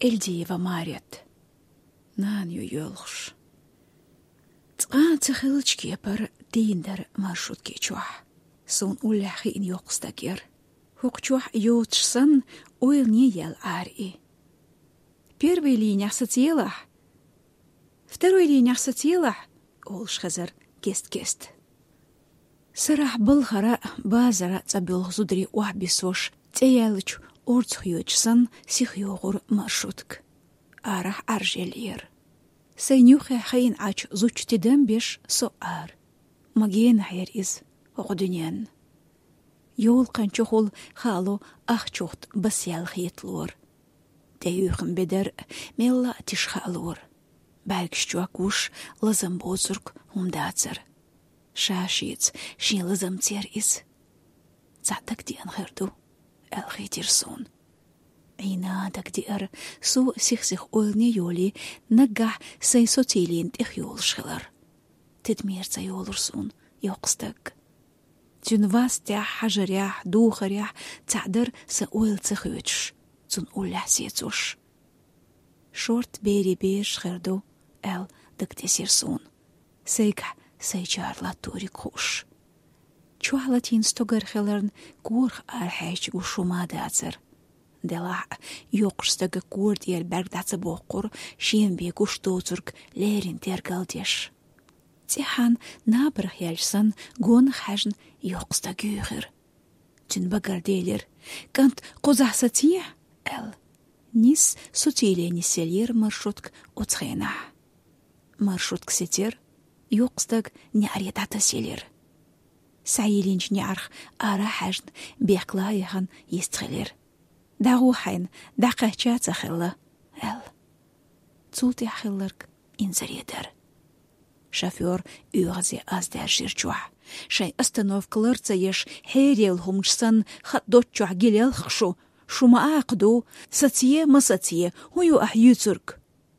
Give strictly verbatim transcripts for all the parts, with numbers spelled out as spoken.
Эльдиева Марет. Наню ёлхш. Цан цехилчки пар диндер маршрутки чуах. Сон уляхи ин ёқстагер. Хукчуах ётшсан ойл не ел ари. Первый линия социала. Второй линия социала. Олш хазар кест-кест. Сарах былхара базара цабёлх зудри уахбисош. Цеялыч орцхёчсан сихёгур маршрутк. Арах аржелир. Сейнюхе хайн ач зучтидем беш соар. Маген хайр из огдунен. Йол канчохол хало ахчохт басял хитлор. Теюхм бедер мелла тишхалор. Бәлкшчуакуш лазам бозурк умдацер. Шашиц шин лазам цер из. Цатак диан херду. Элхитирсон. Ина так диар су сих-сих ойлне йоли нагах сей социлин тех йолшхилар. Тедмерца йолурсун йоқстак. Тюн вас тя хажарях, духарях, цадер са ойл цехючш. Цун уля сецуш. Шорт бери беш херду эл дактесирсон. Сейка сейчарла тури куш. Чуалатин стогерхелерн курх архайч ушумадацер. Дела йоқштага курд ер бергдаца боқур шиенбе гуштоцург лерин тергалдеш. Тихан набрах яльсан гон хажн йоқстагюхер. Тюн багарделер кант қозахсатия эл. Нис сутиле ниселер маршрутк оцхена. Маршрутк сетер йоқстаг няретата селер. Сайилинч нярх ара хажн беклаяхан естхелер. Дагухайн дақачаца хилла эл. Цулти хиллерк инзаредер. Шофёр угазе аздер жирчуа. Шай остановкаларца еш херел хумчсан хатдотчуа гилел хшу. Шума ақду сатие масатие хую ахьюцурк.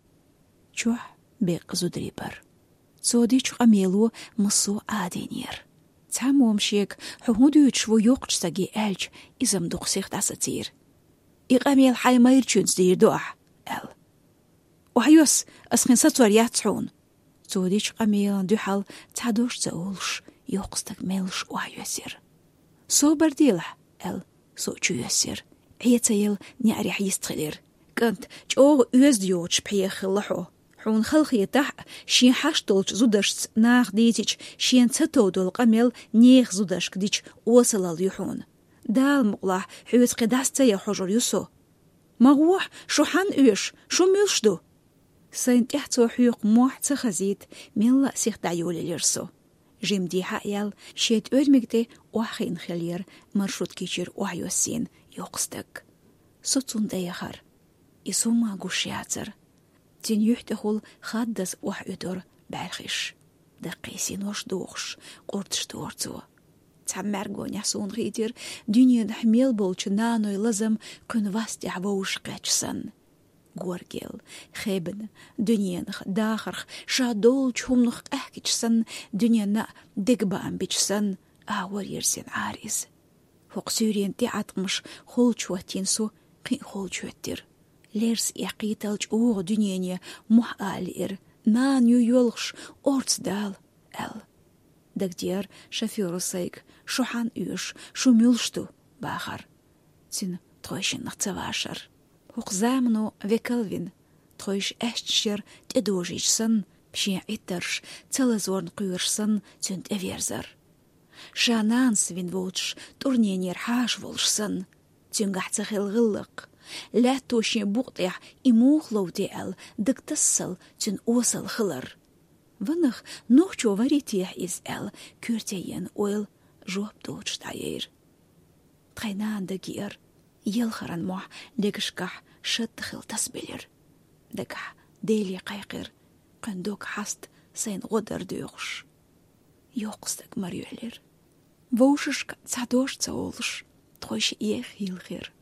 Чуа бек зудрипар. Цодич амелу масу аденер. Цамом шек худуч во йоқчсаги элч изам духсих дасатир. إقاميل حي ما يرجونس دير دوح ال وحيوس أسخن ساتور ياتحون توديش قاميل دوحال تعدوش تقولش يوقستك ميلش وحيوسير سو برديلح ال سو جو يسير عيتايل نعريح يستخلير كنت جو يزديوش بحيخ اللحو حون خلق يتح شين حاشتولش زودش ناخ ديتيش شين تتودو القاميل نيخ زودش كديش وصل اليحون دال مقلح حويت قداستا يا حجر يسو مغوح شو حان ايش شو ميلشدو سين احتو حيوق موح تخزيت ميلا سيخ دعيول ليرسو جيم دي حقيال شيت ارمكتي وحين خلير مرشود كيشير وحيوسين يوقستك سوتون دايخر يسو ما قوشياتر تين يحتخول خادس وحيدور بالخش دقيسين وش دوخش قرتش دورتو تعمرغو نحسون غيدير دنيا نحميل بولش نانوي لازم كن واستي عووش قاتشسن غورجيل خيبن دنيا نخ داخرخ شادولش هم نخ احكيشسن دنيا نا دقبا امبيشسن اهور يرسين عاريز فوق سوريان تي عطمش خولش واتينسو قين خولش واتير ليرس يقيتلش اوغ دنيا نيا مح آلير نانيو يولخش اورتس دال ال دكتير شافيرو سيك شو حان ايش شو ميلشتو باخر تين ترويشن نختواشر وقزامنو ويكلفين ترويش اشتشير تدوجيشسن بشي عيترش تلزورن قيرشسن تنت افيرزر شانانس وين ووتش تورنينير حاش ولشسن تنقحت غلغلق لا توشي بوقتيح اموخ لوتيال دكتسل تن اوصل خلر Ванах нохчо варитиях из эл кюртеен ойл жоп доч таир. Трайнан да гир елхаран мох легшках шаттхил тасбелер. Дага дели кайкыр кандок хаст сайн годар дögш. Йоқстак марюлер. Воушшк цадош цаолш трош ех хилхер.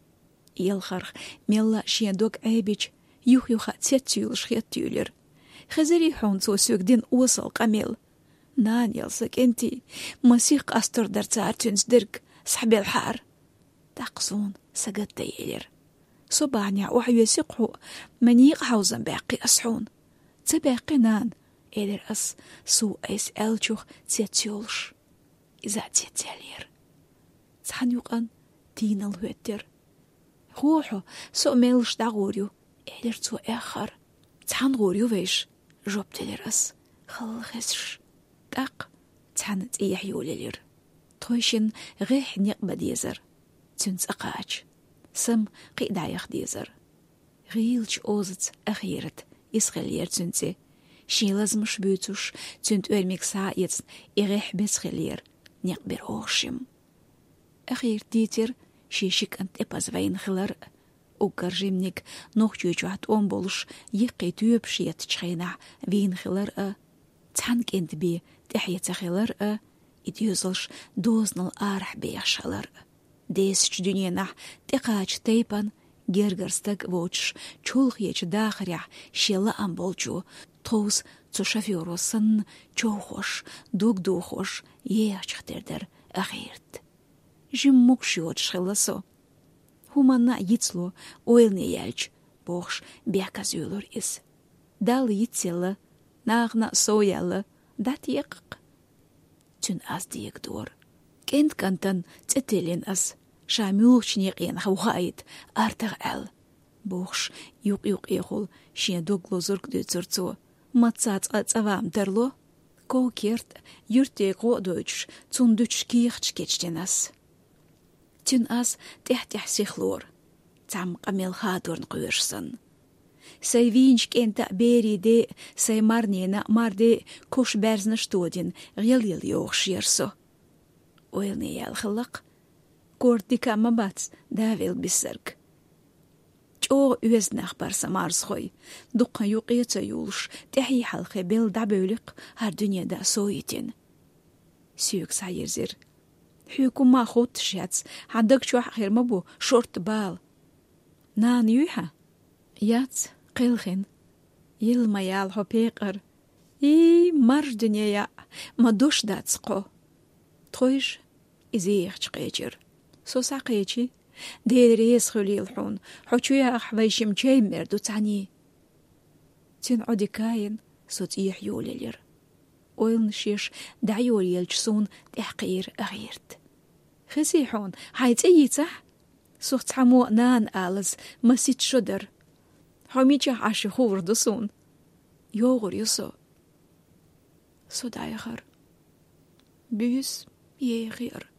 Елхар мелла шиендок айбич юх юха цетюлш хеттюлер. خزري حون سو سوكدين وصل قميل نان يلسك انتي مسيق أستر در تارتنس درك صحبي الحار تقصون سقط ديلر صباحني وحيسقحو منيق حوزن باقي أسحون تباقي نان إدر أس سو أيس ألجوخ تيتيولش إذا تيتيالير تحن يقن دين الهوتر روحو سو ميلش داغوريو إدر تو آخر تحن غوريو ويش جوب تلير أس خلخسش داق تحن تيح يوليلير تويشن غيح نيقبا ديزر تنس أقاج سم قيدايخ ديزر غيلش أوزت أخيرت إسخلير تنسي شي لازم شبوتوش تنت أرميك ساعيت إغيح بسخلير نيقبر أوخشم أخير ديتر شي شك أنت إباز وين خلر أوكر جيمنيك نوخ جوجوات أمبولش يقي توب شيت تشخينع وين خلر أ تحنك انت بي تحية خلر أ إديوزلش دوزنال آرح بيخ شلر ديسش دنيا نح تقاج تيبان جرجرستك ووتش چولخ يچ داخريح شيلا أمبولجو توز تو شافيورو سن چو خوش دوغ دو خوش يهش تردر أخيرت جم مكشيوت شخلصو هما يتسلو اويلني يالج بوخش بيكازيولور إس دال يتسيلا ناغنا سويالا دات يقق تن أس ديك دور كنت كنتن تتلين أس شاميوش نيقين خوخايت أرتغ أل بوخش يوق يوق يخول شين دوغلو زرق دو زرزو ماتسات أتسوام درلو كو كيرت يرتي قو دوش تون دوش كيخش كيشتنس تن أس تحت يحسيخلور تعم قميل خادور نقويرشسن سيفينش كنت بيري دي سي مارنينا مار دي كوش بارزنش تودين غيل يل يوخش يرسو ويلني يالخلق كورتي كاما باتس دافيل بسرك جو يوزنخ برسا مارس خوي دقا يوقيتا يولش تحي حلقي بيل دعبولق هر دنيا دا سويتين سيوك سايرزير حيكو ما خوت شاتس عندك شو خير مبو شورت بال نان يوحا ياتس قيلخين يلما يالحو بيقر اي مرج دنيا ما دوش داتسقو تخويش إزيخ تقيجر سو ساقيجي دير يسخلي الحون حوشويا أحويشم جاي مردو تعني تين عودي كاين صوت يحيول لير ويل نشيش دعيول يلجسون تحقير أغيرت خسيحون حيت أي صح صوت حمو نان آلز مسيت شدر حميجا عاشي خور دسون يوغر يسو سو دايخر بيس يغير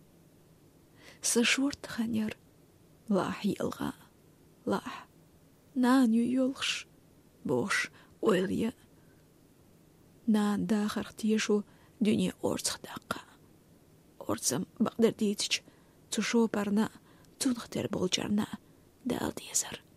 سشورت خنير لاح يلغى لاح نان يولخش بوش ويليا نان داخر اختيشو دنيا أورتخ داقا أورتزم بقدر ديتش تشو برنا تنختر بولجرنا دال ديزر